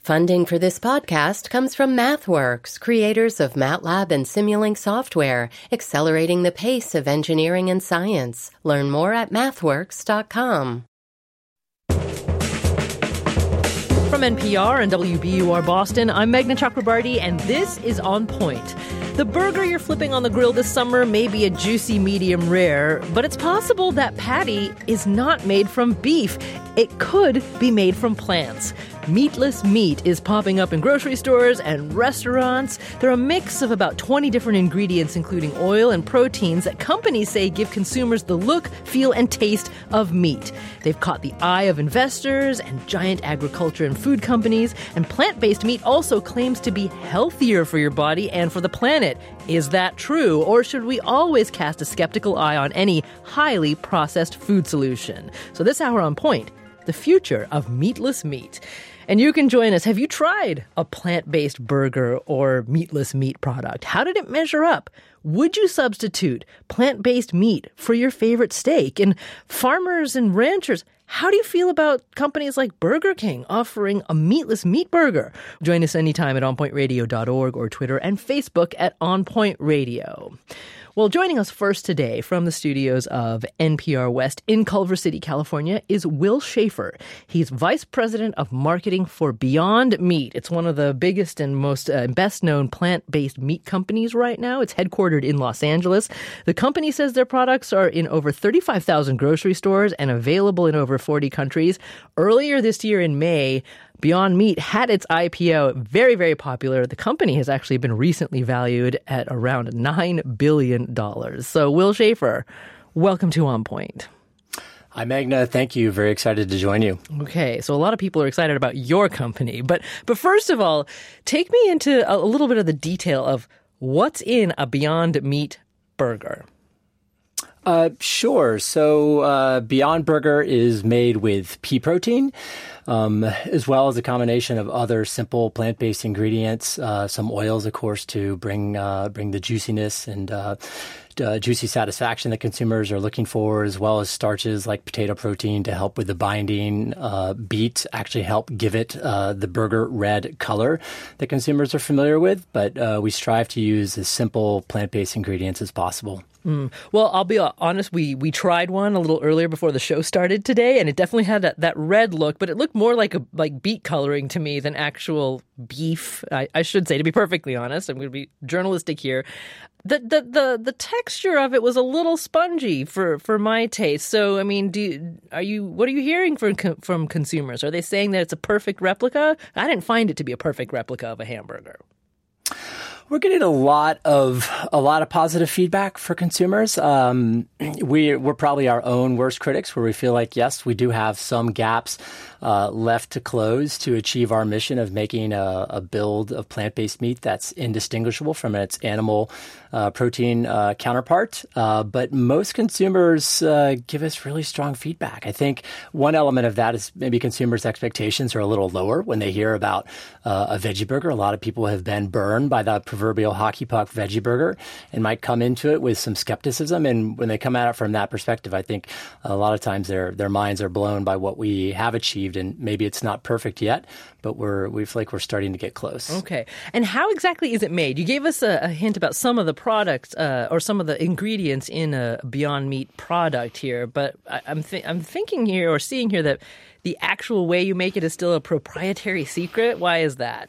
Funding for this podcast comes from MathWorks, creators of MATLAB and Simulink software, accelerating the pace of engineering and science. Learn more at mathworks.com. From NPR and WBUR Boston, I'm Meghna Chakrabarty, and this is On Point. The burger you're flipping on the grill this summer may be a juicy medium rare, but it's possible that patty is not made from beef. It could be made from plants. Meatless meat is popping up in grocery stores and restaurants. They're a mix of about 20 different ingredients, including oil and proteins, that companies say give consumers the look, feel, and taste of meat. They've caught the eye of investors and giant agriculture and food companies, and plant-based meat also claims to be healthier for your body and for the planet. Is that true, or should we always cast a skeptical eye on any highly processed food solution? So this hour on Point, the future of meatless meat. And you can join us. Have you tried a plant-based burger or meatless meat product? How did it measure up? Would you substitute plant-based meat for your favorite steak? And farmers and ranchers, how do you feel about companies like Burger King offering a meatless meat burger? Join us anytime at onpointradio.org or Twitter and Facebook at onpointradio. Well, joining us first today from the studios of NPR West in Culver City, California, is Will Schaefer. He's Vice President of Marketing for Beyond Meat. It's one of the biggest and most best-known plant-based meat companies right now. It's headquartered in Los Angeles. The company says their products are in over 35,000 grocery stores and available in over 40 countries. Earlier this year in May, Beyond Meat had its IPO, very, very popular. The company has actually been recently valued at around $9 billion. So, Will Schaefer, welcome to On Point. Hi, Meghna. Thank you. Very excited to join you. Okay, so a lot of people are excited about your company. But first of all, take me into a little bit of the detail of what's in a Beyond Meat burger. Sure. So Beyond Burger is made with pea protein, as well as a combination of other simple plant-based ingredients, some oils, of course, to bring the juiciness and juicy satisfaction that consumers are looking for, as well as starches like potato protein to help with the binding. Beet actually help give it the burger red color that consumers are familiar with, but we strive to use as simple plant-based ingredients as possible. Well, I'll be honest, we tried one a little earlier before the show started today, and it definitely had that red look, but it looked more like beet coloring to me than actual beef. I should say, to be perfectly honest. I'm going to be journalistic here. The texture of it was a little spongy for my taste. So, I mean, what are you hearing from consumers? Are they saying that it's a perfect replica? I didn't find it to be a perfect replica of a hamburger. We're getting a lot of positive feedback for consumers. We're probably our own worst critics, where we feel like, yes, we do have some gaps left to close to achieve our mission of making a build of plant-based meat that's indistinguishable from its animal protein counterpart. But most consumers give us really strong feedback. I think one element of that is maybe consumers' expectations are a little lower when they hear about a veggie burger. A lot of people have been burned by the proverbial hockey puck veggie burger and might come into it with some skepticism. And when they come at it from that perspective, I think a lot of times their minds are blown by what we have achieved. And maybe it's not perfect yet, but we feel like we're starting to get close. Okay. And how exactly is it made? You gave us a hint about some of the products or some of the ingredients in a Beyond Meat product here, but I'm thinking here or seeing here that the actual way you make it is still a proprietary secret. Why is that?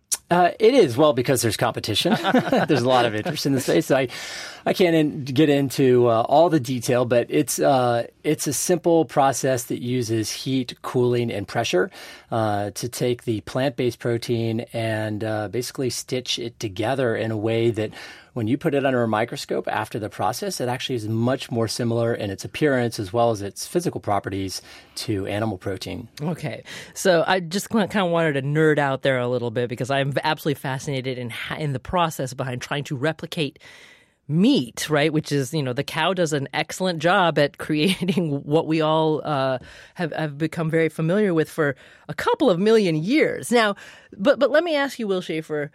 It is, well, because there's competition. There's a lot of interest in the space. So I can't get into all the detail, but it's a simple process that uses heat, cooling, and pressure to take the plant-based protein and basically stitch it together in a way that when you put it under a microscope after the process, it actually is much more similar in its appearance as well as its physical properties to animal protein. Okay. So I just kind of wanted to nerd out there a little bit because I'm absolutely fascinated in the process behind trying to replicate meat, right? Which is, the cow does an excellent job at creating what we all have become very familiar with for a couple of million years. Now, but let me ask you, Will Schaefer,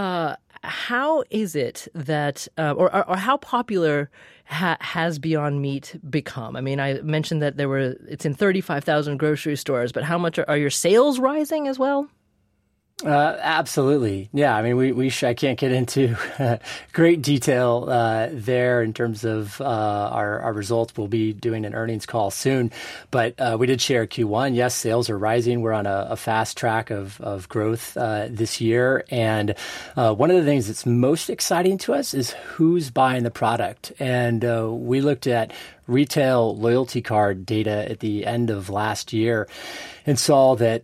how is it that, or how popular has Beyond Meat become? I mean, I mentioned that it's in 35,000 grocery stores, but how much are your sales rising as well? Absolutely. Yeah. I mean, I can't get into great detail there in terms of our results. We'll be doing an earnings call soon, but we did share Q1. Yes, sales are rising. We're on a fast track of growth this year. And one of the things that's most exciting to us is who's buying the product. And we looked at retail loyalty card data at the end of last year and saw that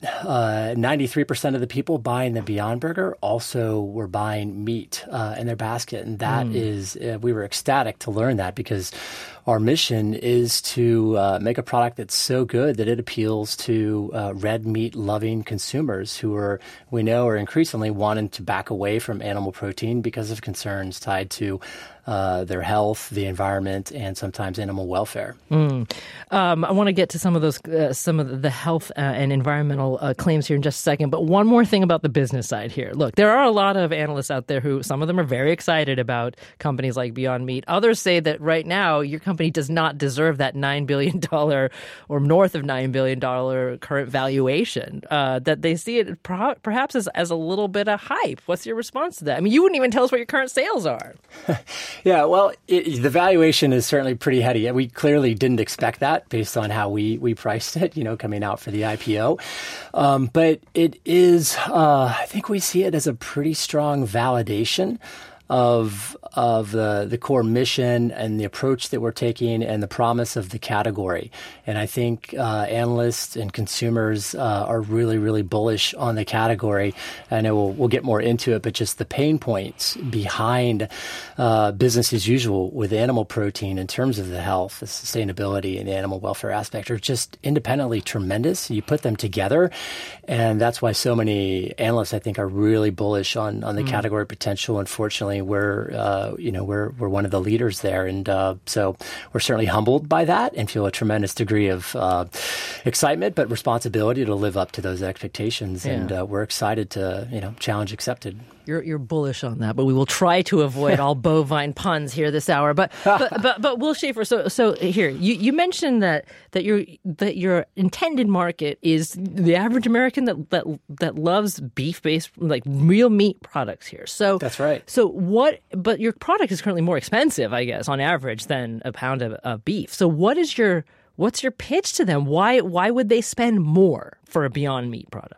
93% of the people buying the Beyond Burger also were buying meat in their basket. And that is, we were ecstatic to learn that, because our mission is to make a product that's so good that it appeals to red meat loving consumers who we know are increasingly wanting to back away from animal protein because of concerns tied to their health, the environment, and sometimes animal welfare. I want to get to some of those, some of the health and environmental claims here in just a second. But one more thing about the business side here. Look, there are a lot of analysts out there who, some of them are very excited about companies like Beyond Meat. Others say that right now your company does not deserve that $9 billion or north of $9 billion current valuation. That they see it perhaps as a little bit of hype. What's your response to that? I mean, you wouldn't even tell us what your current sales are. Yeah, well, the valuation is certainly pretty heady. We clearly didn't expect that based on how we priced it, coming out for the IPO. But it is, I think we see it as a pretty strong validation of the core mission and the approach that we're taking and the promise of the category. And I think analysts and consumers are really, really bullish on the category. I know we'll get more into it, but just the pain points behind business as usual with animal protein in terms of the health, the sustainability, and the animal welfare aspect are just independently tremendous. You put them together, and that's why so many analysts, I think, are really bullish on the category potential. Unfortunately, we're one of the leaders there, and so we're certainly humbled by that and feel a tremendous degree of excitement, but responsibility to live up to those expectations. Yeah. And we're excited to challenge accepted. You're bullish on that, but we will try to avoid all bovine puns here this hour. But Will Schaefer, so here you mentioned that your intended market is the average American that loves beef-based, like real meat products here. So that's right. But your product is currently more expensive, I guess, on average than a pound of beef. So what's your pitch to them? Why would they spend more for a Beyond Meat product?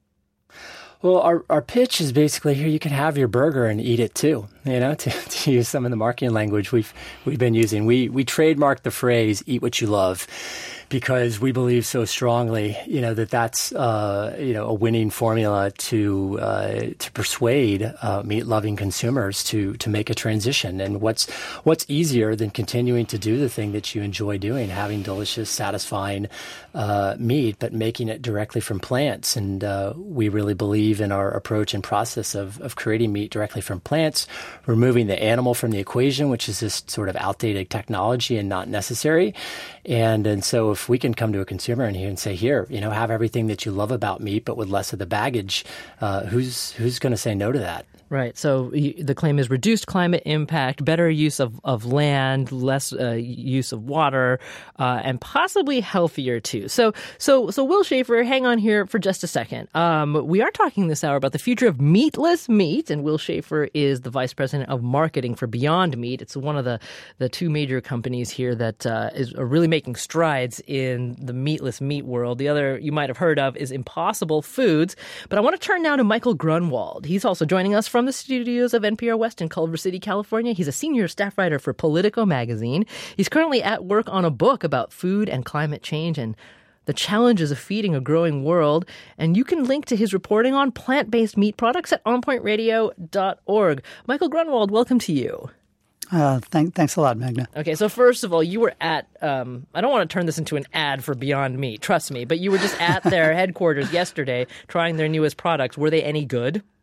Well, our pitch is basically, here you can have your burger and eat it too. To use some of the marketing language we've been using. We trademarked the phrase "eat what you love," because we believe so strongly, that's a winning formula to persuade meat-loving consumers to make a transition. And what's easier than continuing to do the thing that you enjoy doing, having delicious, satisfying meat, but making it directly from plants. And we really believe in our approach and process of creating meat directly from plants, removing the animal from the equation, which is this sort of outdated technology and not necessary. And so if we can come to a consumer and say, here, have everything that you love about meat, but with less of the baggage, who's going to say no to that? Right. So the claim is reduced climate impact, better use of land, less use of water, and possibly healthier too. So Will Schaefer, hang on here for just a second. We are talking this hour about the future of meatless meat, and Will Schaefer is the vice president of marketing for Beyond Meat. It's one of the two major companies here that are really making strides in the meatless meat world. The other you might have heard of is Impossible Foods. But I want to turn now to Michael Grunwald. He's also joining us from the studios of NPR West in Culver City, California. He's a senior staff writer for Politico magazine. He's currently at work on a book about food and climate change and the challenges of feeding a growing world. And you can link to his reporting on plant-based meat products at onpointradio.org. Michael Grunwald, welcome to you. Thanks a lot, Magna. Okay, so first of all, you were at, I don't want to turn this into an ad for Beyond Meat, trust me, but you were just at their headquarters yesterday trying their newest products. Were they any good?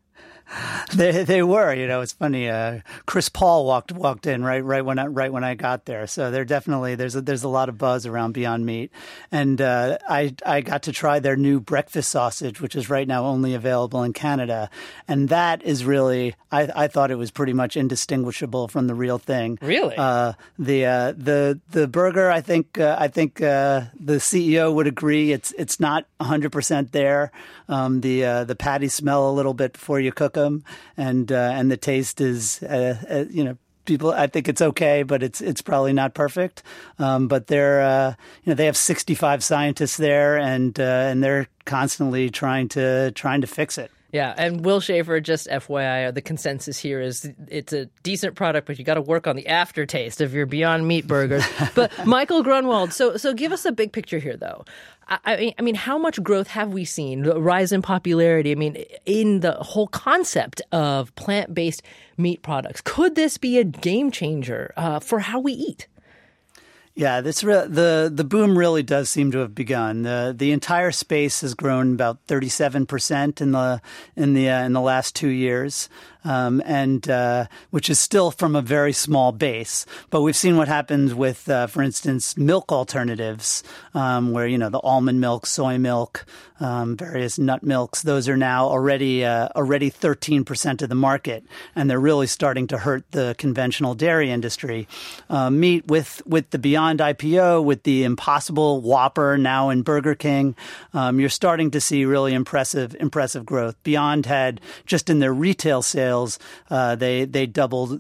They were, it's funny. Chris Paul walked in right when I got there. So there's a lot of buzz around Beyond Meat, and I got to try their new breakfast sausage, which is right now only available in Canada, and that is really I thought it was pretty much indistinguishable from the real thing. Really, the burger. I think the CEO would agree. It's not 100% there. The patties smell a little bit before you cook them, and the taste is people. I think it's okay, but it's probably not perfect. But they're they have 65 scientists there, and they're constantly trying to fix it. Yeah, and Will Schaefer, just FYI, the consensus here is it's a decent product, but you got to work on the aftertaste of your Beyond Meat burgers. But Michael Grunwald, so give us a big picture here, though. I mean, how much growth have we seen, the rise in popularity? I mean, in the whole concept of plant-based meat products, could this be a game changer for how we eat? Yeah, the boom really does seem to have begun. The entire space has grown about 37% in the last 2 years. And which is still from a very small base. But we've seen what happens with, for instance, milk alternatives, where, the almond milk, soy milk, various nut milks. Those are now already 13% of the market, and they're really starting to hurt the conventional dairy industry. Meat with the Beyond IPO, with the Impossible Whopper now in Burger King, you're starting to see really impressive growth. Beyond had, just in their retail sales, they doubled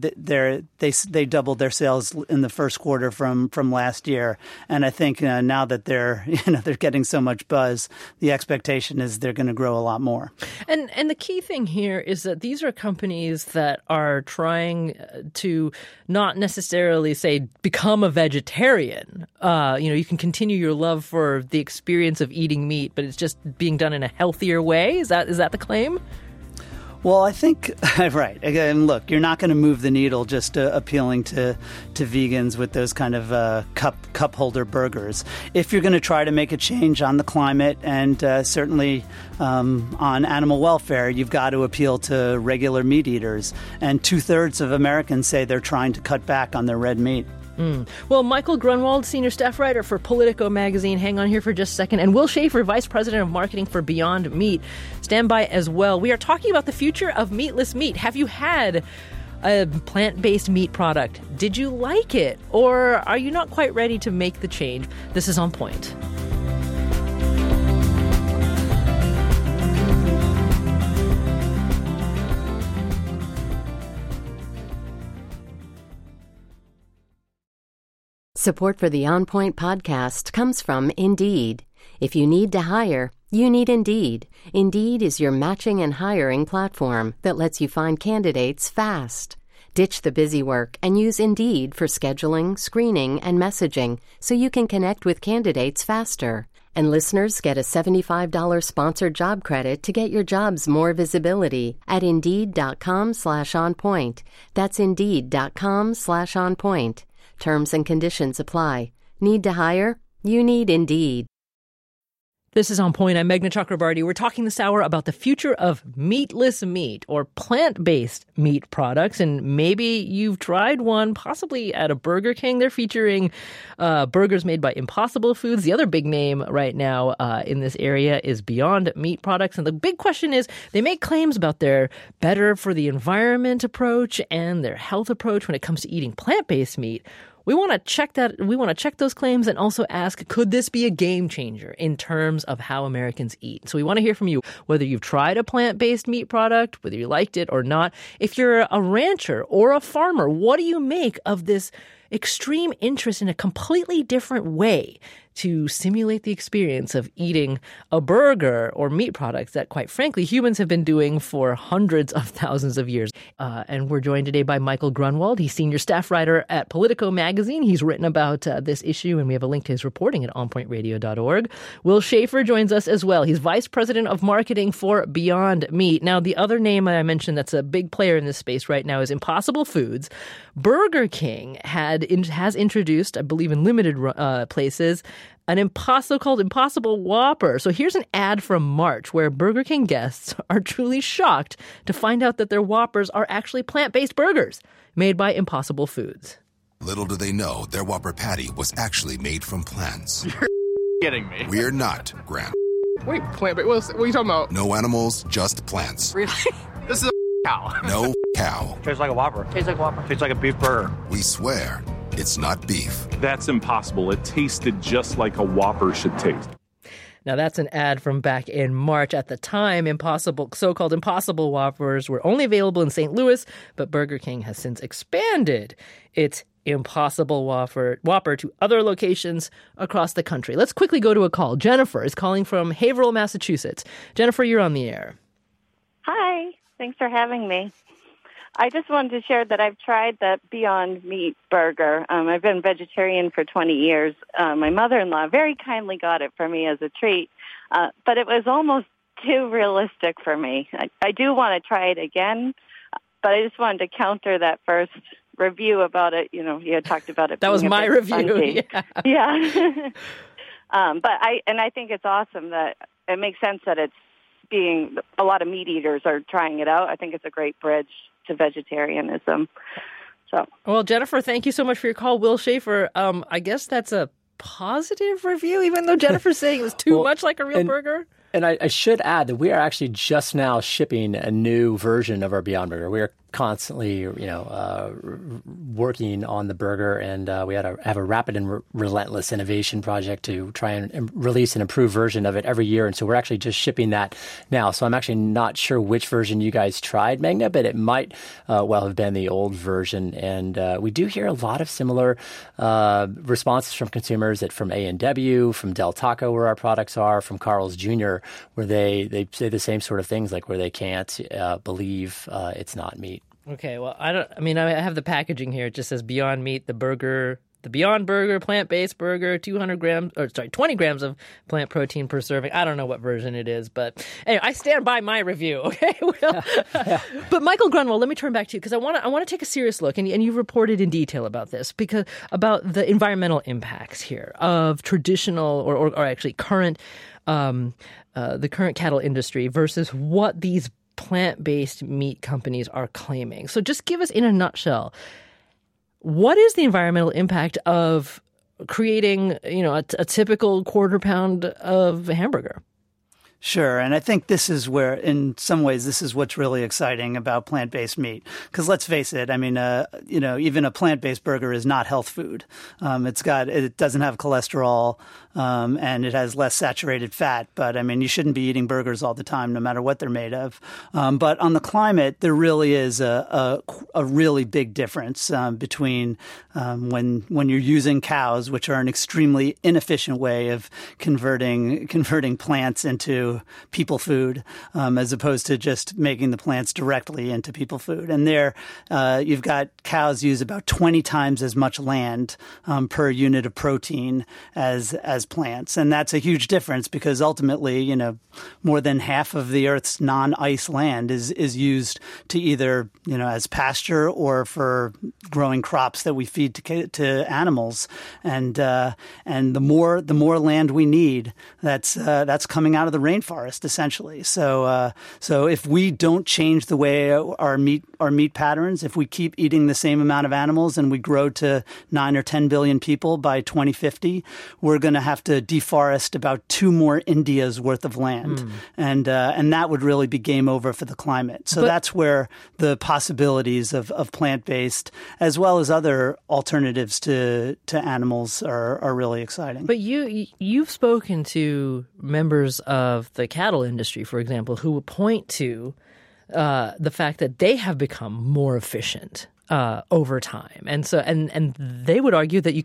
they doubled their sales in the first quarter from last year, and I think now that they're getting so much buzz, the expectation is they're going to grow a lot more. And the key thing here is that these are companies that are trying to not necessarily say become a vegetarian. You can continue your love for the experience of eating meat, but it's just being done in a healthier way. Is that the claim? Well, I think, right. Again, look, you're not going to move the needle just appealing to vegans with those kind of cup holder burgers. If you're going to try to make a change on the climate and certainly on animal welfare, you've got to appeal to regular meat eaters. And 2/3 of Americans say they're trying to cut back on their red meat. Well, Michael Grunwald, senior staff writer for Politico magazine, hang on here for just a second, and Will Schaefer, vice president of marketing for Beyond Meat, stand by as well. We are talking about the future of meatless meat. Have you had a plant-based meat product? Did you like it? Or are you not quite ready to make the change? This is On Point. Support for the On Point podcast comes from Indeed. If you need to hire, you need Indeed. Indeed is your matching and hiring platform that lets you find candidates fast. Ditch the busy work and use Indeed for scheduling, screening, and messaging so you can connect with candidates faster. And listeners get a $75 sponsored job credit to get your jobs more visibility at Indeed.com/onpoint. That's Indeed.com/onpoint. Terms and conditions apply. Need to hire? You need Indeed. This is On Point. I'm Meghna Chakrabarty. We're talking this hour about the future of meatless meat or plant-based meat products. And maybe you've tried one, possibly at a Burger King. They're featuring burgers made by Impossible Foods. The other big name right now in this area is Beyond Meat Products. And the big question is, they make claims about their better for the environment approach and their health approach when it comes to eating plant-based meat. We want to check that. We want to check those claims and also ask, could this be a game changer in terms of how Americans eat? So we want to hear from you, whether you've tried a plant-based meat product, whether you liked it or not. If you're a rancher or a farmer, what do you make of this extreme interest in a completely different way to simulate the experience of eating a burger or meat products that, quite frankly, humans have been doing for hundreds of thousands of years. And we're joined today by Michael Grunwald. He's senior staff writer at Politico magazine. He's written about this issue, and we have a link to his reporting at onpointradio.org. Will Schaefer joins us as well. He's vice president of marketing for Beyond Meat. Now, the other name I mentioned that's a big player in this space right now is Impossible Foods. Burger King has introduced, I believe in limited places, called Impossible Whopper. So here's an ad from March where Burger King guests are truly shocked to find out that their Whoppers are actually plant-based burgers made by Impossible Foods. Little do they know their Whopper patty was actually made from plants. You're kidding me. We're not, Graham. Wait, plant-based? What are you talking about? No animals, just plants. Really? This is a cow. No cow. Tastes like a Whopper. Tastes like Whopper. Tastes like a beef burger. We swear it's not beef. That's impossible. It tasted just like a Whopper should taste. Now, that's an ad from back in March. At the time, so-called Impossible Whoppers were only available in St. Louis, but Burger King has since expanded its Impossible Whopper to other locations across the country. Let's quickly go to a call. Jennifer is calling from Haverhill, Massachusetts. Jennifer, you're on the air. Hi. Thanks for having me. I just wanted to share that I've tried the Beyond Meat burger. I've been vegetarian for 20 years. My mother-in-law very kindly got it for me as a treat, but it was almost too realistic for me. I do want to try it again, but I just wanted to counter that first review about it. You know, you had talked about it. That was my review. Yeah. But I think it's awesome that it makes sense that it's being, a lot of meat eaters are trying it out. I think it's a great bridge to vegetarianism. So, well, Jennifer, thank you so much for your call. Will Schaefer, I guess that's a positive review, even though Jennifer's saying it was too much like a real burger. And I should add that we are actually just now shipping a new version of our Beyond Burger. We are constantly, working on the burger, and we have a rapid and relentless innovation project to try and release an improved version of it every year. And so we're actually just shipping that now. So I'm actually not sure which version you guys tried, Magna, but it might well have been the old version. And we do hear a lot of similar responses from consumers from A&W, from Del Taco, where our products are, from Carl's Jr., where they say the same sort of things, like where they can't believe it's not meat. Okay, well, I have the packaging here. It just says Beyond Meat, the Beyond Burger, plant-based burger, 20 grams of plant protein per serving. I don't know what version it is, but anyway, I stand by my review. Okay, But Michael Grunwald, let me turn back to you because I want to take a serious look, and you reported in detail about this, because about the environmental impacts here of traditional or actually current the current cattle industry versus what these plant-based meat companies are claiming. So just give us, in a nutshell, what is the environmental impact of creating, a typical quarter pound of hamburger? Sure. And I think this is where, in some ways, this is what's really exciting about plant-based meat. Because let's face it, even a plant-based burger is not health food. It doesn't have cholesterol, and it has less saturated fat. But you shouldn't be eating burgers all the time, no matter what they're made of. But on the climate, there really is a really big difference between when you're using cows, which are an extremely inefficient way of converting plants into people food, as opposed to just making the plants directly into people food. And there, you've got cows use about 20 times as much land per unit of protein as plants. And that's a huge difference because ultimately, more than half of the Earth's non-ice land is used to either, as pasture or for growing crops that we feed to animals. And the more land we need, that's coming out of the rainforest, essentially. So if we don't change the way our meat patterns, if we keep eating the same amount of animals and we grow to 9 or 10 billion people by 2050, we're going to have to deforest about 2 more Indias worth of land. And that would really be game over for the climate. So that's where the possibilities of plant-based, as well as other alternatives to animals, are really exciting. But you've spoken to members of the cattle industry, for example, who would point to the fact that they have become more efficient over time, and so and they would argue that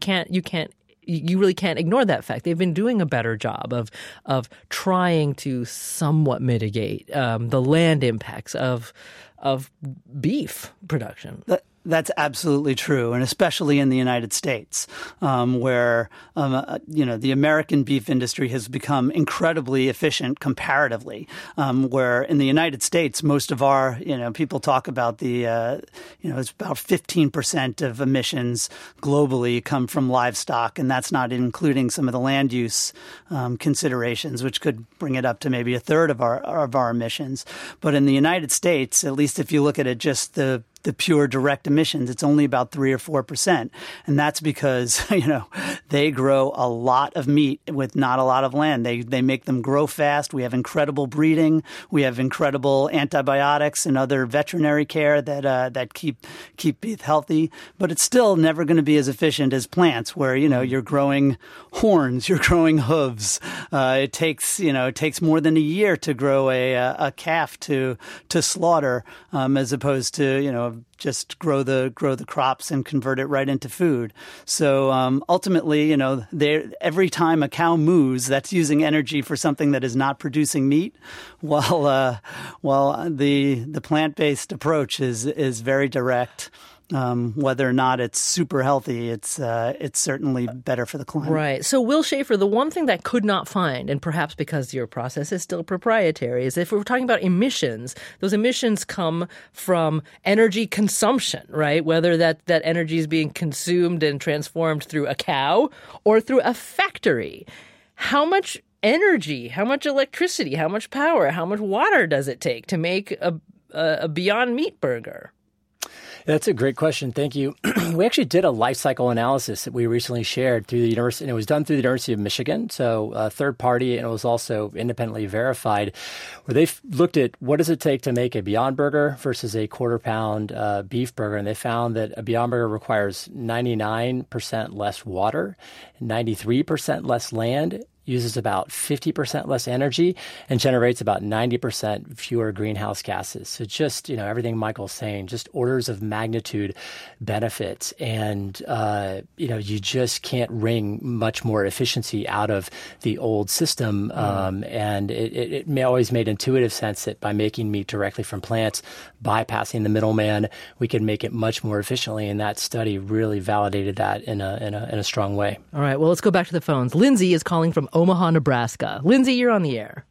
you really can't ignore that fact. They've been doing a better job of trying to somewhat mitigate the land impacts of beef production. That's absolutely true, and especially in the United States, where the American beef industry has become incredibly efficient comparatively. Where in the United States, most of our people talk about it's about 15% of emissions globally come from livestock, and that's not including some of the land use considerations, which could bring it up to maybe a third of our emissions. But in the United States, at least if you look at it just the pure direct emissions, it's only about 3 or 4%. And that's because, they grow a lot of meat with not a lot of land. They make them grow fast. We have incredible breeding. We have incredible antibiotics and other veterinary care that keep beef healthy. But it's still never going to be as efficient as plants where, you're growing horns, you're growing hooves. It takes more than a year to grow a calf to slaughter, as opposed to, just grow the crops and convert it right into food. So ultimately, every time a cow moos, that's using energy for something that is not producing meat. While the plant-based approach is very direct. Whether or not it's super healthy, it's certainly better for the climate. Right. So, Will Schaefer, the one thing that I could not find, and perhaps because your process is still proprietary, is if we're talking about emissions, those emissions come from energy consumption, right? Whether that energy is being consumed and transformed through a cow or through a factory. How much energy, how much electricity, how much power, how much water does it take to make a Beyond Meat burger? That's a great question. Thank you. We actually did a life cycle analysis that we recently shared through the university, and it was done through the University of Michigan, so a third party, and it was also independently verified, where they looked at what does it take to make a Beyond Burger versus a quarter-pound beef burger, and they found that a Beyond Burger requires 99% less water, 93% less land, uses about 50% less energy, and generates about 90% fewer greenhouse gases. So just, everything Michael's saying, just orders of magnitude benefits. And, you just can't wring much more efficiency out of the old system. And it always made intuitive sense that by making meat directly from plants, bypassing the middleman, we could make it much more efficiently. And that study really validated that in a strong way. All right. Well, let's go back to the phones. Lindsay is calling from Omaha, Nebraska. Lindsay, you're on the air.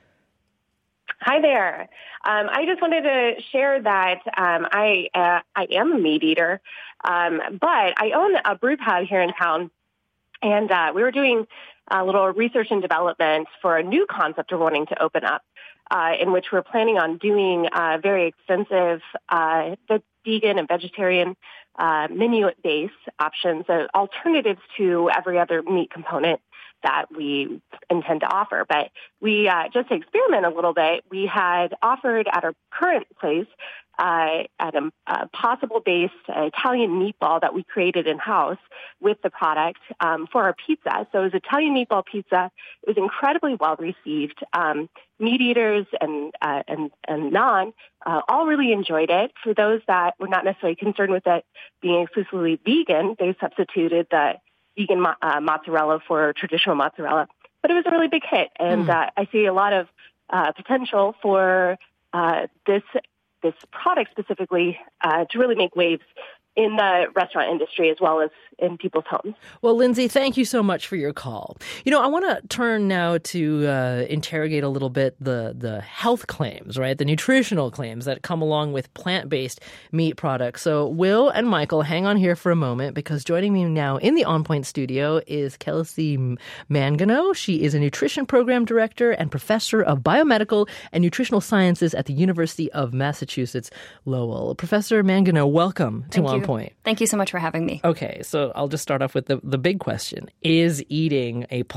Hi there. I just wanted to share that I am a meat eater, but I own a brew pub here in town, and we were doing a little research and development for a new concept we're wanting to open up, in which we're planning on doing very extensive the vegan and vegetarian menu-based options, alternatives to every other meat component that we intend to offer. But we, just to experiment a little bit, we had offered at our current place at a possible-based Italian meatball that we created in-house with the product for our pizza. So it was Italian meatball pizza. It was incredibly well-received. Meat eaters and non all really enjoyed it. For those that were not necessarily concerned with it being exclusively vegan, they substituted the vegan mozzarella for traditional mozzarella. But it was a really big hit, and I see a lot of potential for this product specifically to really make waves in the restaurant industry as well as in people's homes. Well, Lindsay, thank you so much for your call. I want to turn now to interrogate a little bit the health claims, right? The nutritional claims that come along with plant-based meat products. So Will and Michael, hang on here for a moment, because joining me now in the On Point studio is Kelsey Mangano. She is a nutrition program director and professor of biomedical and nutritional sciences at the University of Massachusetts Lowell. Professor Mangano, welcome to On Point. Thank you so much for having me. Okay, so I'll just start off with the big question. Is eating a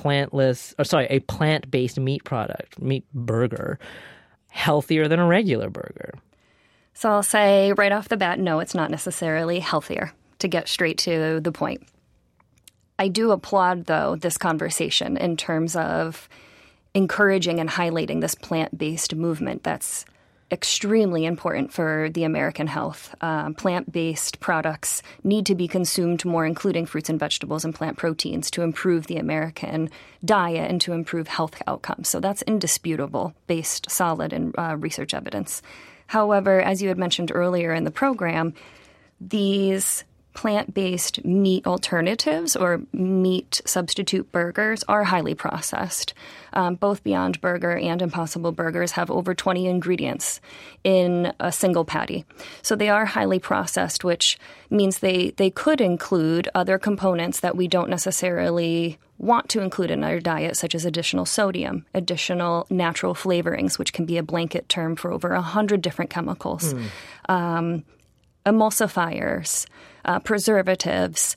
plant-based meat product, meat burger, healthier than a regular burger? So I'll say right off the bat, no, it's not necessarily healthier, to get straight to the point. I do applaud, though, this conversation in terms of encouraging and highlighting this plant-based movement that's extremely important for the American health. Plant-based products need to be consumed more, including fruits and vegetables and plant proteins, to improve the American diet and to improve health outcomes. So that's indisputable, based solid in research evidence. However, as you had mentioned earlier in the program, these plant-based meat alternatives or meat substitute burgers are highly processed. Both Beyond Burger and Impossible Burgers have over 20 ingredients in a single patty. So they are highly processed, which means they could include other components that we don't necessarily want to include in our diet, such as additional sodium, additional natural flavorings, which can be a blanket term for over 100 different chemicals, emulsifiers, preservatives.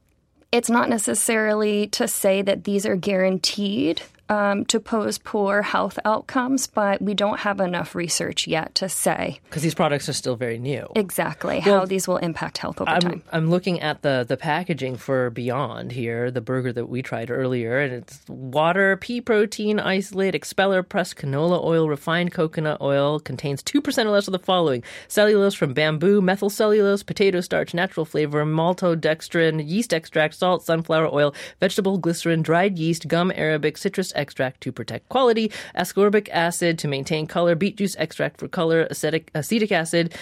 It's not necessarily to say that these are guaranteed to pose poor health outcomes, but we don't have enough research yet to say. Because these products are still very new. Exactly, how these will impact health over time. I'm looking at the packaging for Beyond here, the burger that we tried earlier, and it's water, pea protein, isolate, expeller, pressed canola oil, refined coconut oil, contains 2% or less of the following: cellulose from bamboo, methyl cellulose, potato starch, natural flavor, maltodextrin, yeast extract, salt, sunflower oil, vegetable glycerin, dried yeast, gum arabic, citrus extract to protect quality, ascorbic acid to maintain color, beet juice extract for color, acetic acid,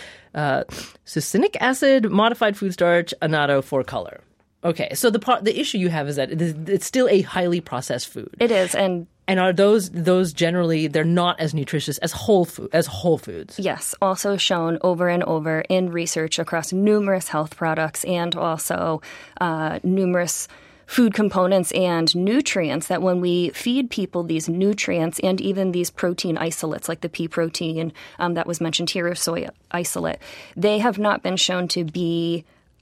succinic acid, modified food starch, annatto for color. Okay, so the issue you have is that it's still a highly processed food. It is, and are those generally, they're not as nutritious as whole foods? Yes, also shown over and over in research across numerous health products and also numerous food components and nutrients, that when we feed people these nutrients and even these protein isolates like the pea protein that was mentioned here, or soy isolate, they have not been shown to be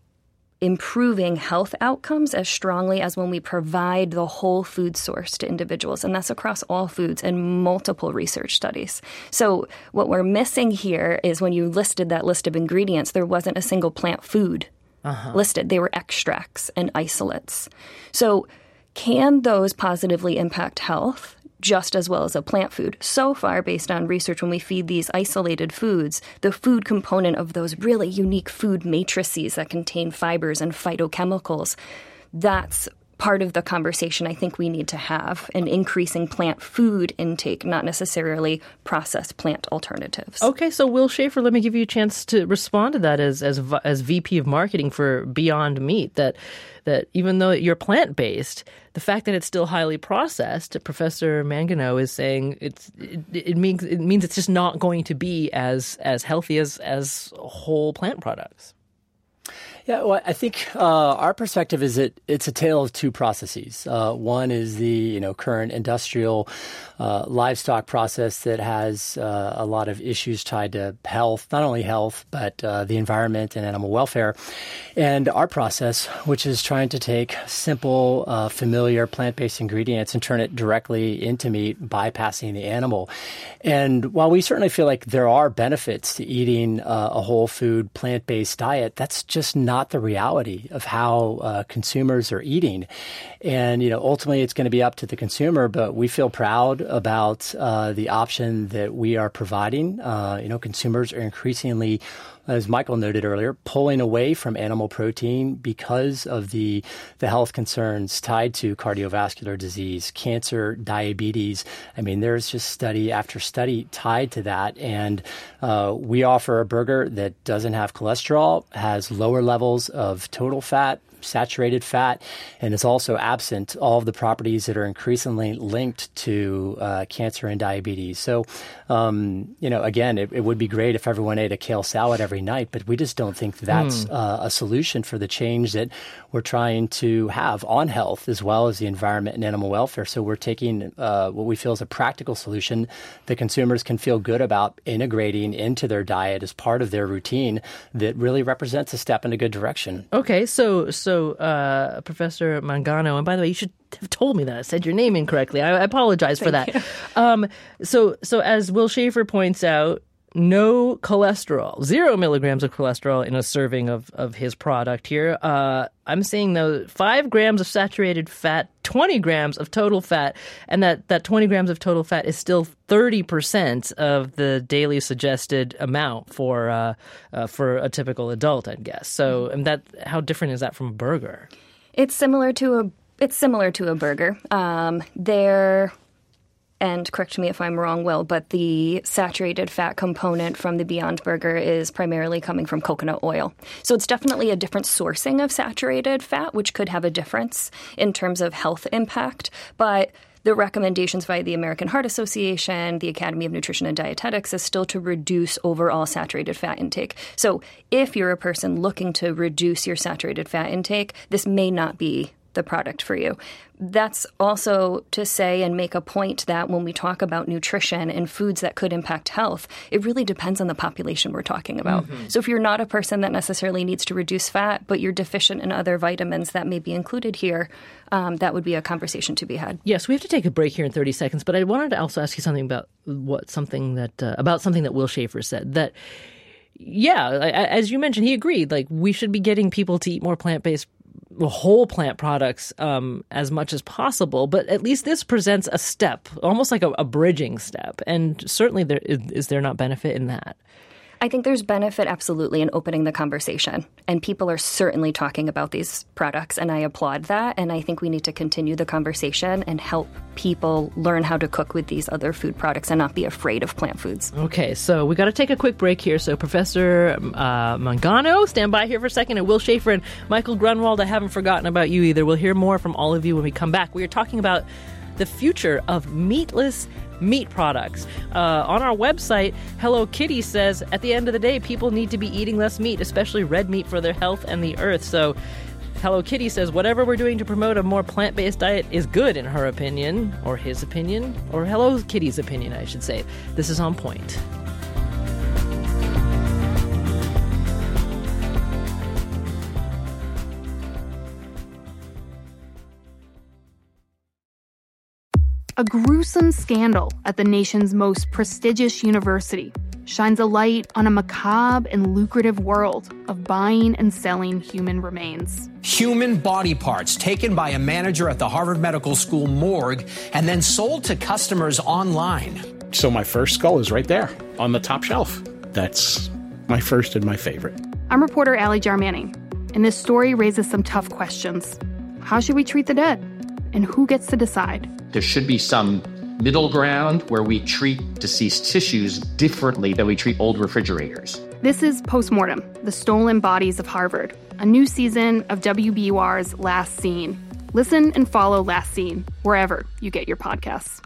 improving health outcomes as strongly as when we provide the whole food source to individuals. And that's across all foods and multiple research studies. So what we're missing here is when you listed that list of ingredients, there wasn't a single plant food listed. They were extracts and isolates. So can those positively impact health just as well as a plant food? So far, based on research, when we feed these isolated foods, the food component of those really unique food matrices that contain fibers and phytochemicals, that's part of the conversation I think we need to have, an increasing plant food intake, not necessarily processed plant alternatives. Okay, so Will Schaefer, let me give you a chance to respond to that as VP of Marketing for Beyond Meat, that even though you're plant-based, the fact that it's still highly processed, Professor Mangano is saying it means it's just not going to be as healthy as whole plant products. Yeah, well, I think our perspective is that it's a tale of two processes. One is the current industrial livestock process that has a lot of issues tied to health, not only health, but the environment and animal welfare. And our process, which is trying to take simple, familiar plant-based ingredients and turn it directly into meat, bypassing the animal. And while we certainly feel like there are benefits to eating a whole food, plant-based diet, that's just not the reality of how consumers are eating. And, ultimately it's going to be up to the consumer, but we feel proud about the option that we are providing. Consumers are increasingly, as Michael noted earlier, pulling away from animal protein because of the health concerns tied to cardiovascular disease, cancer, diabetes. I mean, there's just study after study tied to that. And we offer a burger that doesn't have cholesterol, has lower levels of total fat, saturated fat, and is also absent all of the properties that are increasingly linked to cancer and diabetes. So, again, it would be great if everyone ate a kale salad every night, but we just don't think that's a solution for the change that we're trying to have on health as well as the environment and animal welfare. So we're taking what we feel is a practical solution that consumers can feel good about integrating into their diet as part of their routine that really represents a step in a good direction. Okay, so Professor Mangano, and by the way, you should have told me that I said your name incorrectly. I apologize for that. So as Will Schaefer points out, no cholesterol, 0 milligrams of cholesterol in a serving of his product here. I'm seeing though 5 grams of saturated fat, 20 grams of total fat, and that 20 grams of total fat is still 30% of the daily suggested amount for a typical adult, I guess. So, and how different is that from a burger? It's similar to a burger. and correct me if I'm wrong, Will, but the saturated fat component from the Beyond Burger is primarily coming from coconut oil. So it's definitely a different sourcing of saturated fat, which could have a difference in terms of health impact. But the recommendations by the American Heart Association, the Academy of Nutrition and Dietetics, is still to reduce overall saturated fat intake. So if you're a person looking to reduce your saturated fat intake, this may not be the product for you. That's also to say and make a point that when we talk about nutrition and foods that could impact health, it really depends on the population we're talking about. So if you're not a person that necessarily needs to reduce fat, but you're deficient in other vitamins that may be included here, that would be a conversation to be had. Yes, we have to take a break here in 30 seconds, but I wanted to also ask you something about something that Will Schaefer said, that as you mentioned, he agreed, like, we should be getting people to eat more plant-based, whole plant products as much as possible. But at least this presents a step, almost like a bridging step. And certainly is there not benefit in that? I think there's benefit absolutely in opening the conversation. And people are certainly talking about these products, and I applaud that. And I think we need to continue the conversation and help people learn how to cook with these other food products and not be afraid of plant foods. Okay, so we got to take a quick break here. So Professor Mangano, stand by here for a second. And Will Schaefer and Michael Grunwald, I haven't forgotten about you either. We'll hear more from all of you when we come back. We are talking about the future of meatless meat products. On our website, Hello Kitty says, at the end of the day, people need to be eating less meat, especially red meat, for their health and the earth. So Hello Kitty says, whatever we're doing to promote a more plant-based diet is good in her opinion, or his opinion, or Hello Kitty's opinion, I should say. This is On Point. A gruesome scandal at the nation's most prestigious university shines a light on a macabre and lucrative world of buying and selling human remains. Human body parts taken by a manager at the Harvard Medical School morgue and then sold to customers online. So my first skull is right there on the top shelf. That's my first and my favorite. I'm reporter Allie Jarmanning, and this story raises some tough questions. How should we treat the dead? And who gets to decide? There should be some middle ground where we treat deceased tissues differently than we treat old refrigerators. This is Postmortem, the Stolen Bodies of Harvard, a new season of WBUR's Last Scene. Listen and follow Last Scene wherever you get your podcasts.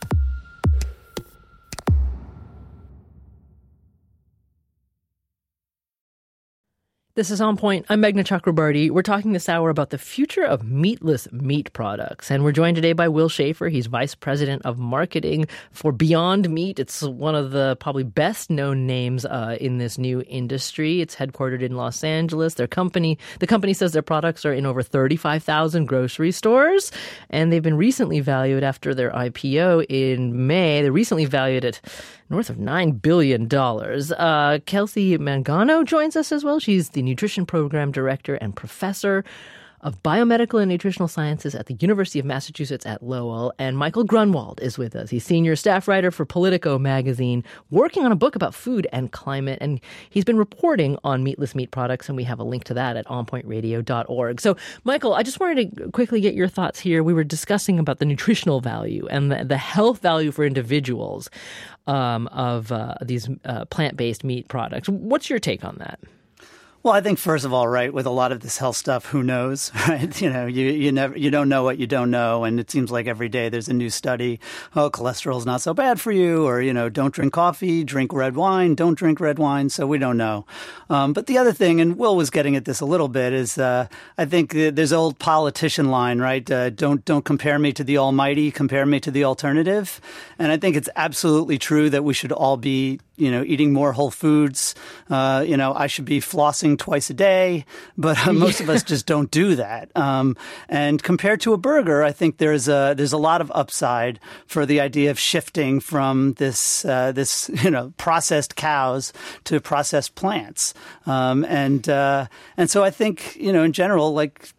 This is On Point. I'm Meghna Chakrabarty. We're talking this hour about the future of meatless meat products. And we're joined today by Will Schaefer. He's Vice President of Marketing for Beyond Meat. It's one of the probably best-known names in this new industry. It's headquartered in Los Angeles. The company says their products are in over 35,000 grocery stores. And they've been recently valued after their IPO in May. They're recently valued at north of $9 billion. Kelsey Mangano joins us as well. She's the Nutrition Program Director and Professor of Biomedical and Nutritional Sciences at the University of Massachusetts at Lowell. And Michael Grunwald is with us. He's senior staff writer for Politico magazine, working on a book about food and climate. And he's been reporting on meatless meat products, and we have a link to that at onpointradio.org. So, Michael, I just wanted to quickly get your thoughts here. We were discussing about the nutritional value and the health value for individuals of these plant-based meat products. What's your take on that? Well, I think first of all, right, with a lot of this health stuff, who knows, right? You know, you don't know what you don't know, and it seems like every day there's a new study. Oh, cholesterol's not so bad for you, or don't drink coffee, drink red wine, don't drink red wine. So we don't know. But the other thing, and Will was getting at this a little bit, is I think there's old politician line, right? Don't compare me to the almighty, compare me to the alternative. And I think it's absolutely true that we should all be eating more whole foods. I should be flossing twice a day, but most of us just don't do that. And compared to a burger, I think there's a lot of upside for the idea of shifting from this processed cows to processed plants. And so I think, in general,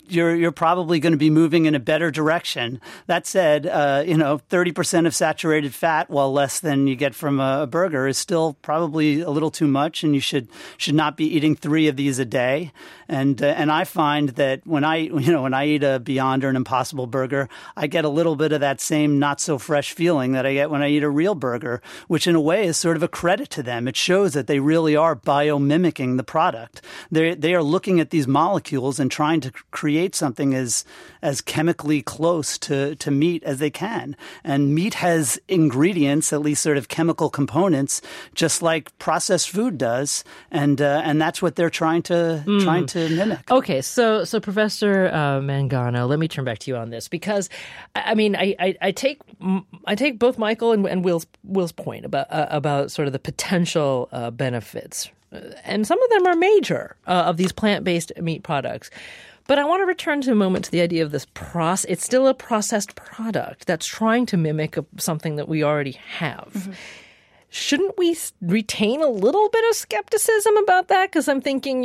you're probably going to be moving in a better direction. That said, 30% of saturated fat, while less than you get from a burger, is still probably a little too much, and you should not be eating 3 of these a day. And I find that when I eat a Beyond or an Impossible Burger, I get a little bit of that same not so fresh feeling that I get when I eat a real burger, which in a way is sort of a credit to them. It shows that they really are biomimicking the product. They are looking at these molecules and trying to create something as chemically close to meat as they can. And meat has ingredients, at least sort of chemical components, just like processed food does, and that's what they're trying to mimic. Okay, so Professor Mangano, let me turn back to you on this, because I mean I take both Michael and Will's point about sort of the potential benefits, and some of them are major of these plant-based meat products. But I want to return to a moment to the idea of this process. It's still a processed product that's trying to mimic something that we already have. Mm-hmm. Shouldn't we retain a little bit of skepticism about that? Because I'm thinking,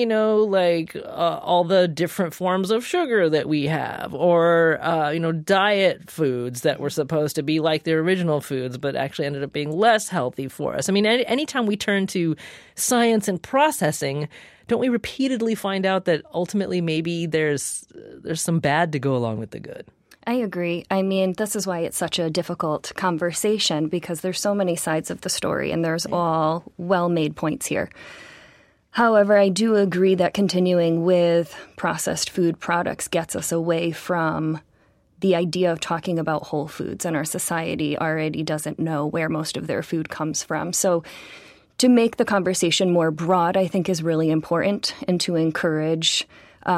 all the different forms of sugar that we have, or, diet foods that were supposed to be like the original foods, but actually ended up being less healthy for us. I mean, anytime we turn to science and processing, don't we repeatedly find out that ultimately maybe there's some bad to go along with the good? I agree. I mean, this is why it's such a difficult conversation, because there's so many sides of the story and there's all well-made points here. However, I do agree that continuing with processed food products gets us away from the idea of talking about whole foods, and our society already doesn't know where most of their food comes from. So to make the conversation more broad, I think, is really important, and to encourage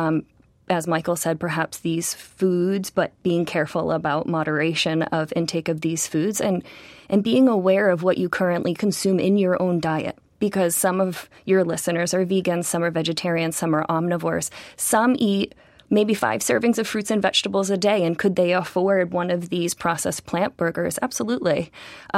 as Michael said, perhaps these foods, but being careful about moderation of intake of these foods, and being aware of what you currently consume in your own diet. Because some of your listeners are vegans, some are vegetarians, some are omnivores. Some eat maybe 5 servings of fruits and vegetables a day. And could they afford one of these processed plant burgers? Absolutely.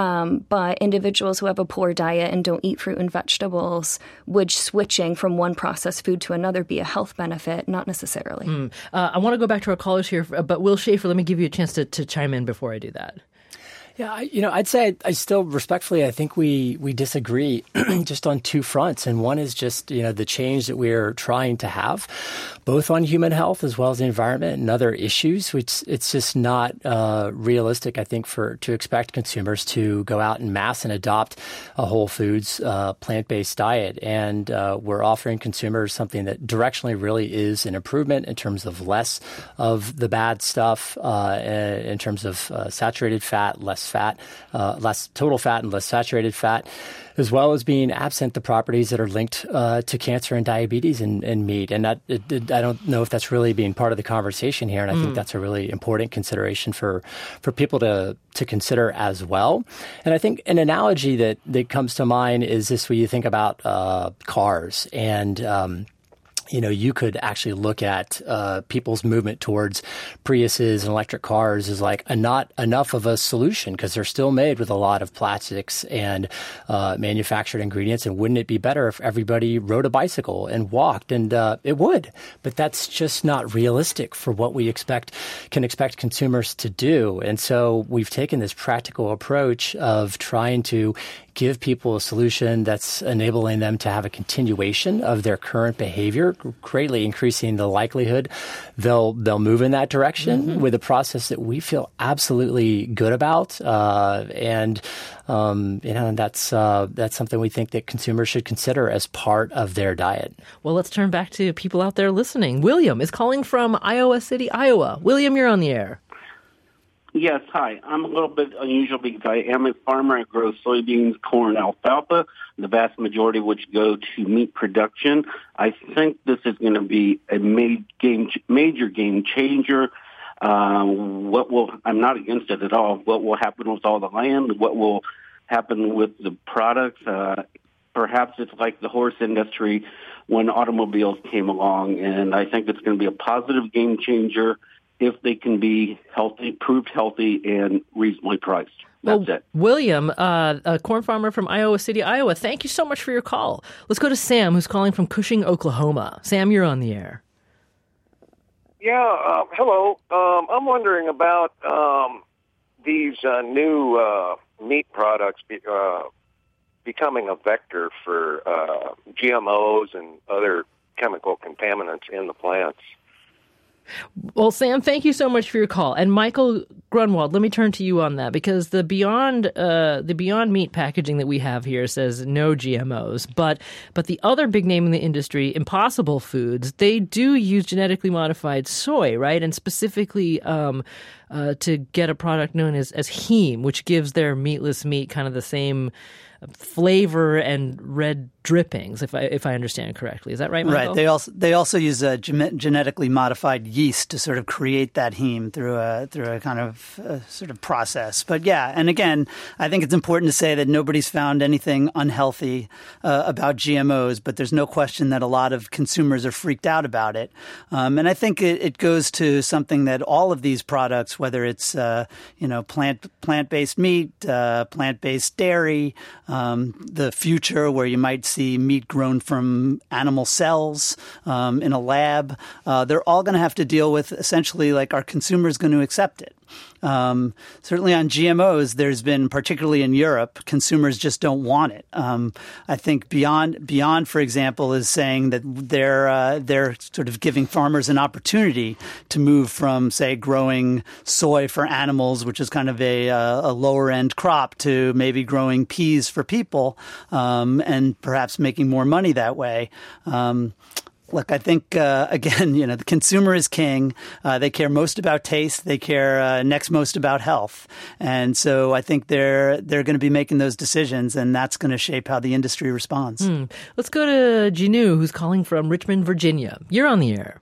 But individuals who have a poor diet and don't eat fruit and vegetables, would switching from one processed food to another be a health benefit? Not necessarily. I want to go back to our callers here, but Will Schaefer, let me give you a chance to chime in before I do that. Yeah, I'd say I still respectfully, I think we disagree just on 2 fronts. And one is just, the change that we're trying to have, both on human health as well as the environment and other issues, which it's just not realistic, I think, to expect consumers to go out en masse and adopt a whole foods, plant-based diet. And we're offering consumers something that directionally really is an improvement in terms of less of the bad stuff, in terms of saturated fat, less total fat and less saturated fat, as well as being absent the properties that are linked to cancer and diabetes in meat. And I don't know if that's really being part of the conversation here. And I think that's a really important consideration for people to consider as well. And I think an analogy that comes to mind is this: when you think about cars and you could actually look at people's movement towards Priuses and electric cars as like not enough of a solution, because they're still made with a lot of plastics and manufactured ingredients. And wouldn't it be better if everybody rode a bicycle and walked? And it would. But that's just not realistic for what we can expect consumers to do. And so we've taken this practical approach of trying to give people a solution that's enabling them to have a continuation of their current behavior, greatly increasing the likelihood they'll move in that direction with a process that we feel absolutely good about. And that's something we think that consumers should consider as part of their diet. Well, let's turn back to people out there listening. William is calling from Iowa City, Iowa. William, you're on the air. Yes, hi. I'm a little bit unusual because I am a farmer. I grow soybeans, corn, alfalfa, the vast majority of which go to meat production. I think this is going to be a major game changer. I'm not against it at all. What will happen with all the land? What will happen with the products? Perhaps it's like the horse industry when automobiles came along, and I think it's going to be a positive game changer if they can be healthy, proved healthy, and reasonably priced. That's it. William, a corn farmer from Iowa City, Iowa, thank you so much for your call. Let's go to Sam, who's calling from Cushing, Oklahoma. Sam, you're on the air. Hello. I'm wondering about these new meat products becoming a vector for GMOs and other chemical contaminants in the plants. Well, Sam, thank you so much for your call. And Michael Grunwald, let me turn to you on that, because the Beyond Meat packaging that we have here says no GMOs. But the other big name in the industry, Impossible Foods, they do use genetically modified soy, right? And specifically to get a product known as heme, which gives their meatless meat kind of the same flavor and red drippings, if I understand correctly. Is that right, Michael? Right. They also use a genetically modified yeast to sort of create that heme through a kind of sort of process. But yeah, and again, I think it's important to say that nobody's found anything unhealthy about GMOs, but there's no question that a lot of consumers are freaked out about it. And I think it goes to something that all of these products, whether it's plant-based meat, plant-based dairy, the future where you might see meat grown from animal cells in a lab, they're all going to have to deal with essentially like our consumers going to accept it. Certainly on GMOs, there's been, particularly in Europe, consumers just don't want it. I think Beyond, for example, is saying that they're sort of giving farmers an opportunity to move from, say, growing soy for animals, which is kind of a lower end crop, to maybe growing peas for people, and perhaps making more money that way. Look, I think, again, the consumer is king. They care most about taste. They care next most about health. And so I think they're going to be making those decisions, and that's going to shape how the industry responds. Let's go to Jinu, who's calling from Richmond, Virginia. You're on the air.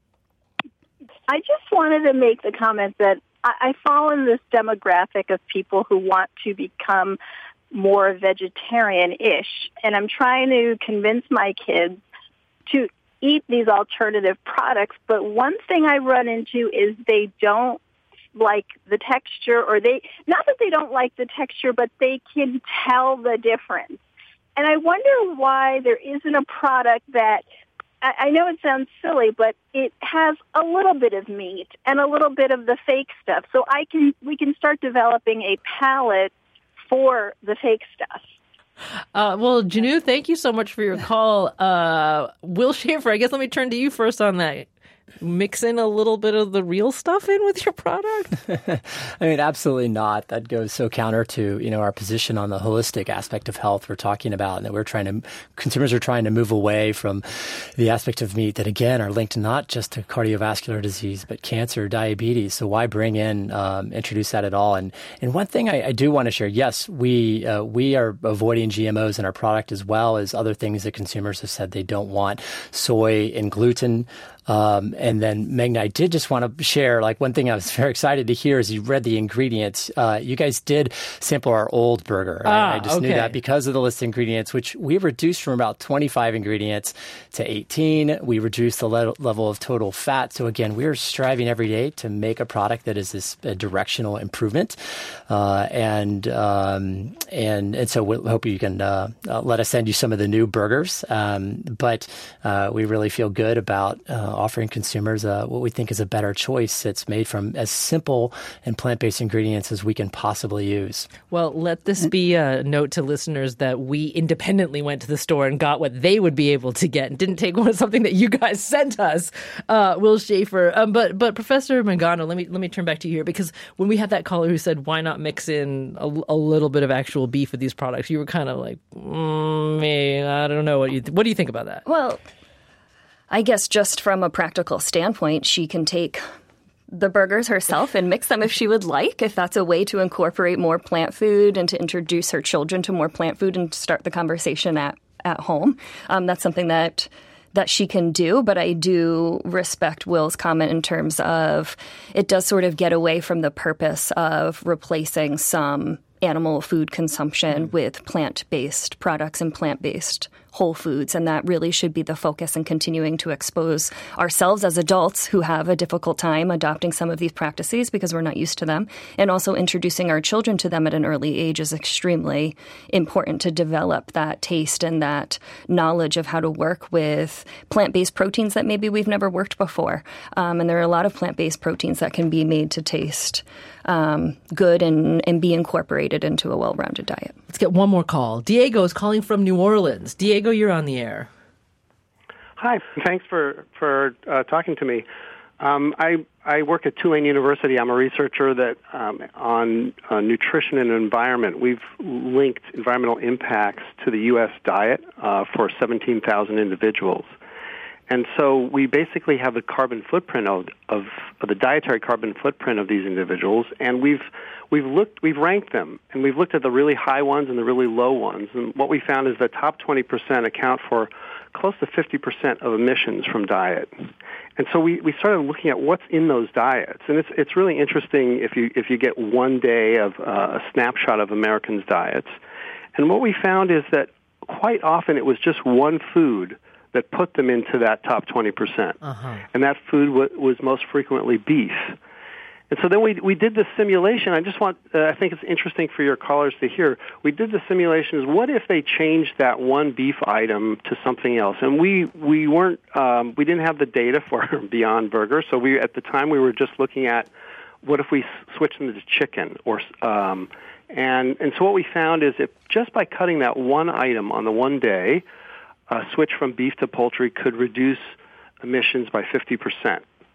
I just wanted to make the comment that I fall in this demographic of people who want to become more vegetarian-ish, and I'm trying to convince my kids to eat these alternative products, but one thing I run into is they don't like the texture, or not that they don't like the texture, but they can tell the difference. And I wonder why there isn't a product that, I know it sounds silly, but it has a little bit of meat and a little bit of the fake stuff. So we can start developing a palate for the fake stuff. Well, Janu, thank you so much for your call. Will Schaefer, I guess let me turn to you first on that. Mix in a little bit of the real stuff in with your product? I mean, absolutely not. That goes so counter to, our position on the holistic aspect of health we're talking about, and that consumers are trying to move away from the aspect of meat that, again, are linked not just to cardiovascular disease, but cancer, diabetes. So why introduce that at all? And one thing I do want to share, yes, we are avoiding GMOs in our product, as well as other things that consumers have said they don't want, soy and gluten. And then, Meghna, I did just want to share, one thing I was very excited to hear is you read the ingredients. You guys did sample our old burger. I just knew that because of the list of ingredients, which we reduced from about 25 ingredients to 18. We reduced the level of total fat. So again, we're striving every day to make a product that is this directional improvement. And so we hope you can let us send you some of the new burgers. But we really feel good about offering consumers what we think is a better choice that's made from as simple and plant-based ingredients as we can possibly use. Well, let this be a note to listeners that we independently went to the store and got what they would be able to get and didn't take something that you guys sent us, Will Schaefer. But Professor Mangano, let me turn back to you here, because when we had that caller who said, why not mix in a little bit of actual beef with these products, you were kind of like, I don't know. What do you think about that? Well, I guess just from a practical standpoint, she can take the burgers herself and mix them if she would like, if that's a way to incorporate more plant food and to introduce her children to more plant food and start the conversation at home. That's something that she can do, but I do respect Will's comment in terms of it does sort of get away from the purpose of replacing some animal food consumption with plant-based products and plant-based whole foods, and that really should be the focus in continuing to expose ourselves as adults who have a difficult time adopting some of these practices because we're not used to them, and also introducing our children to them at an early age is extremely important to develop that taste and that knowledge of how to work with plant-based proteins that maybe we've never worked before. And there are a lot of plant-based proteins that can be made to taste good and be incorporated into a well-rounded diet. Let's get one more call. Diego is calling from New Orleans. Diego, you're on the air. Hi, thanks for talking to me. I work at Tulane University. I'm a researcher that on nutrition and environment. We've linked environmental impacts to the U.S. diet for 17,000 individuals. And so we basically have the carbon footprint of the dietary carbon footprint of these individuals, and we've ranked them, and we've looked at the really high ones and the really low ones. And what we found is the top 20% account for close to 50% of emissions from diet. And so we started looking at what's in those diets, and it's really interesting if you get one day of a snapshot of Americans' diets. And what we found is that quite often it was just one food that put them into that top 20%. And that food was most frequently beef. And so then we did the simulation. I think it's interesting for your callers to hear. We did the simulation is what if they changed that one beef item to something else? And we didn't have the data for Beyond Burger, so at the time we were just looking at what if we switched them to chicken and so what we found is if just by cutting that one item on the one day, a switch from beef to poultry could reduce emissions by 50%.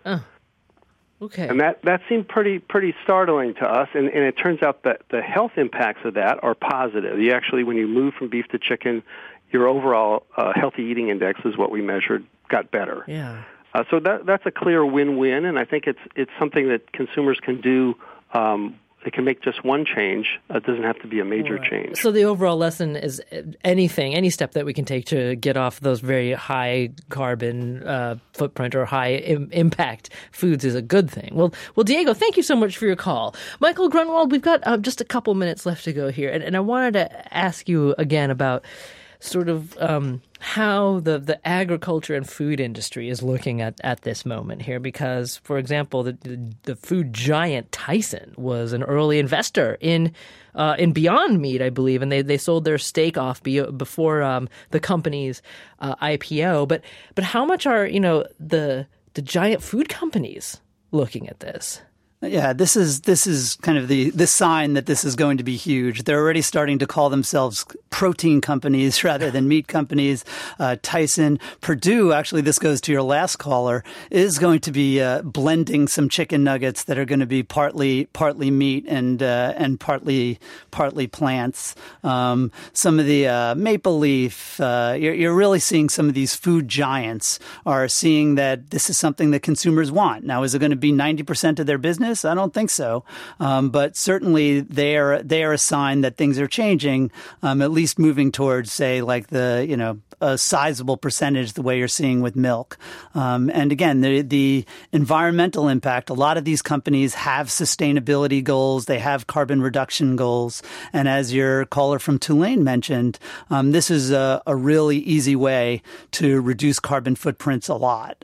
Okay. And that seemed pretty startling to us, and it turns out that the health impacts of that are positive. You actually, when you move from beef to chicken, your overall healthy eating index is what we measured, got better. Yeah. So that's a clear win-win, and I think it's something that consumers can do. They can make just one change. It doesn't have to be a major change. So the overall lesson is any step that we can take to get off those very high carbon footprint or high impact foods is a good thing. Well, Diego, thank you so much for your call. Michael Grunwald, we've got just a couple minutes left to go here. And I wanted to ask you again about sort of how the agriculture and food industry is looking at this moment here, because, for example, the food giant Tyson was an early investor in Beyond Meat, I believe, and they sold their stake off before the company's IPO. But how much are the giant food companies looking at this? Yeah, this is kind of the sign that this is going to be huge. They're already starting to call themselves protein companies rather than meat companies. Tyson, Purdue, actually, this goes to your last caller, is going to be blending some chicken nuggets that are going to be partly meat and partly plants. Some of the Maple Leaf, you're really seeing some of these food giants are seeing that this is something that consumers want. Now, is it going to be 90% of their business? I don't think so. But certainly they are a sign that things are changing, at least moving towards, say, like a sizable percentage the way you're seeing with milk. And again, the environmental impact, a lot of these companies have sustainability goals. They have carbon reduction goals. And as your caller from Tulane mentioned, this is a really easy way to reduce carbon footprints a lot.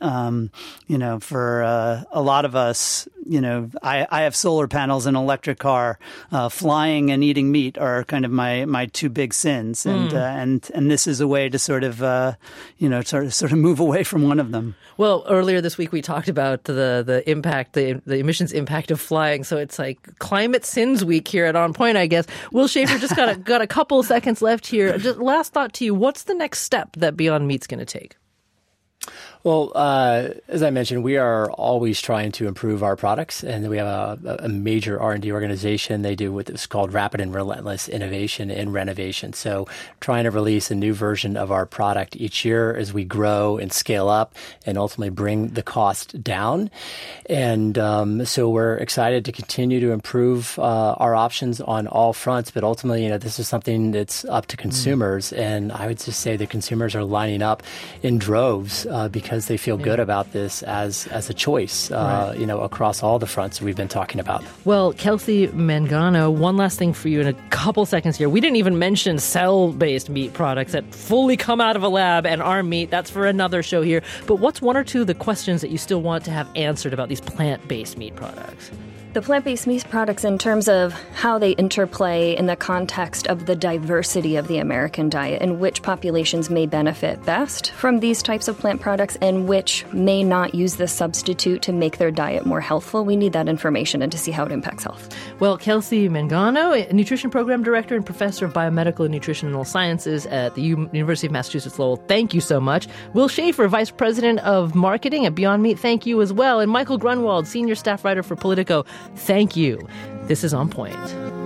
For a lot of us, I have solar panels and an electric car. Flying and eating meat are kind of my two big sins, and this is a way to sort of move away from one of them. Well, earlier this week we talked about the impact, the emissions impact of flying. So it's like Climate Sins Week here at On Point, I guess. Will Schaefer, just got a couple seconds left here. Just last thought to you: what's the next step that Beyond Meat's going to take? Well, as I mentioned, we are always trying to improve our products, and we have a major R&D organization. They do what's called rapid and relentless innovation and renovation. So trying to release a new version of our product each year as we grow and scale up and ultimately bring the cost down. And so we're excited to continue to improve our options on all fronts. But ultimately, this is something that's up to consumers. And I would just say the consumers are lining up in droves because because they feel good about this as a choice, across all the fronts we've been talking about. Well, Kelsey Mangano, one last thing for you in a couple seconds here. We didn't even mention cell-based meat products that fully come out of a lab and are meat. That's for another show here. But what's one or two of the questions that you still want to have answered about these plant-based meat products? The plant-based meat products, in terms of how they interplay in the context of the diversity of the American diet and which populations may benefit best from these types of plant products and which may not use this substitute to make their diet more healthful, we need that information and to see how it impacts health. Well, Kelsey Mangano, Nutrition Program Director and Professor of Biomedical and Nutritional Sciences at the University of Massachusetts Lowell, thank you so much. Will Schaefer, Vice President of Marketing at Beyond Meat, thank you as well. And Michael Grunwald, Senior Staff Writer for Politico, thank you. This is On Point.